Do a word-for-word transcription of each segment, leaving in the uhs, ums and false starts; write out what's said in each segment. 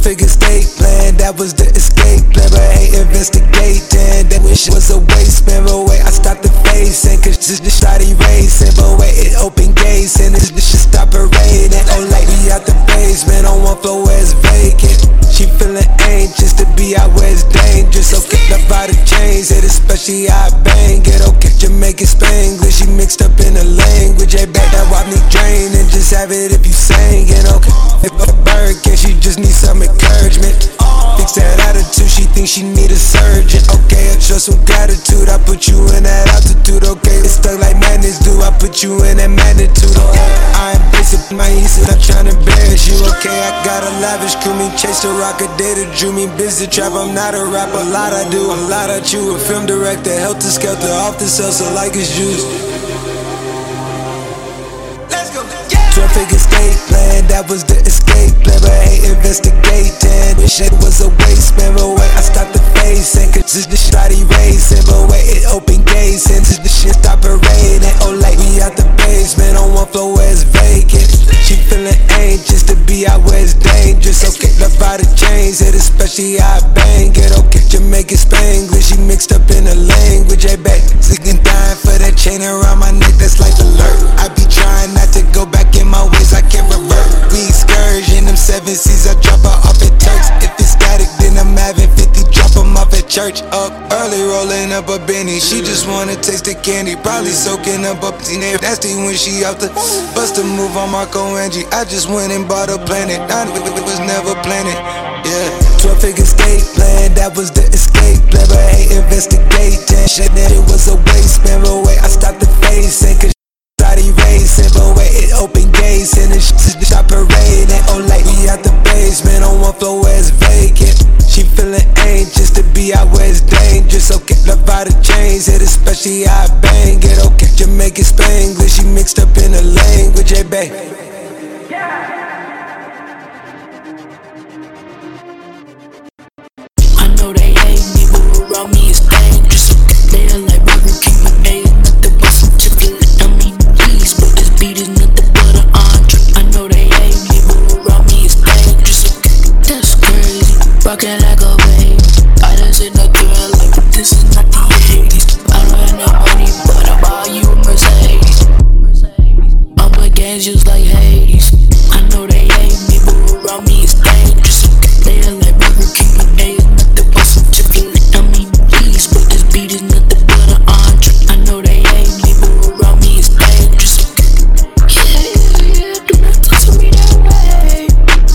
Figure state plan, that was the escape plan, but I ain't investigating. That wish was a waste, man, but wait, I stopped the facing, cause this shit started racing, but wait, it opened gates, and this shit stopped parading. Oh, like we out the basement, on one floor where it's vacant. She feeling anxious to be out where it's dangerous, so kick up out the chains, it especially I bang it. Okay, Jamaican Spanglish, she mixed up in the language, ain't back that wipe me drain, and just have it if you sing it. Okay, if a bird can, she just need some encouragement. Fix that attitude, she thinks she need a surgeon. Okay, I show some gratitude, I put you in that altitude. Okay, it's stuck like madness do, I put you in that magnitude. Okay, I embrace it, my east, I'm trying to embarrass you. Okay, I got a lavish crew, me chase the rock, a data drew me busy trap. I'm not a rapper, a lot I do, a lot I chew. A film director, helter skelter, off the salsa like it's juice. twelve figure state plan, that was the escape plan, but I ain't investigating. This shit was a waste, man, but wait, I stopped the facing, cause this shit started racing, but wait, it opened gates, and this shit stopped parading. Oh, like we out the basement, on one floor where it's vacant. She feeling anxious to be out where it's dangerous, so kick up out the chains, it especially I bang it. Okay, Jamaican Spanglish, she mixed up in the language, ain't back, sick and dying for that chain around my neck, that's like alert. I be trying not to go back in my ways, I can't revert. We excursion, them seven C's, I drop her off at Turks. If it's static, then I'm having fifty, drop them off at church. Up early, rolling up a Benny, she just wanna taste the candy, probably soaking up a teenage nasty when she out the bust a move on Marco Angie. I just went and bought a planet, I was never planning. Yeah, twelve figure state plan, that was the escape plan, but I ain't investigating. Shit, it was a waste, man, but wait, I stopped the facing, cause started racing, but wait, it opened gates, and this shit stopped parading. Oh, like we out the basement, on one floor where it's vacant. She feeling anxious to be out where it's dangerous, so kick up out the chains, it especially I bang it. Okay, Jamaican Spanglish, she mixed up in the language, hey babe. I know they hate me, but around me it's dangerous. They are like Burger King, but they ain't nothing but some chicken. I mean, please, but this beat is nothing but an entree. I know they hate me, but around me it's dangerous. That's crazy, rockin' like a baby. I done seen a girl like, but this is not the eighties. I don't have no money, but I buy you a Mercedes. I'm play games just like Hades. I know they hate me, but around me it's dangerous. They are like Burger King, but they ain't nothing but some chicken. I mean, please, but this beat is nothing but an entree. I know they hate me, but around me it's dangerous. Yeah, yeah, yeah, do not talk to me that way.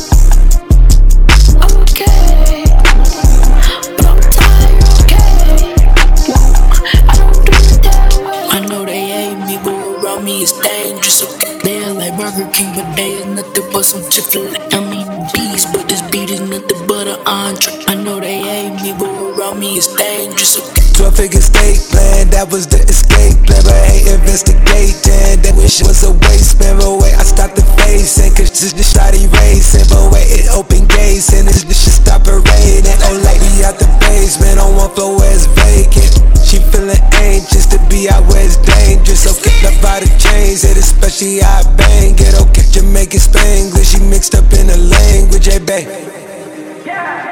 I'm okay, but I'm tired, okay. I don't do it that way. I know they hate me, but around me it's dangerous, okay. They are like Burger King, but they is nothing but some Chick-fil-A. I mean, bees, but this beat is nothing but an entree. I know they hate me, but around me it's dangerous, okay. twelve figure state plan, that was the escape plan, but I ain't investigating. That wish was a waste, man, but wait, I stopped the facing, cause this shit started racing, but wait, it opened gates, and this shit stopped parading. Oh, like we out the basement, on one floor where it's vacant. She feeling anxious to be out where it's dangerous, so kick up out the chains, it especially I bang it. Okay, Jamaican Spanglish, she mixed up in the language, hey babe.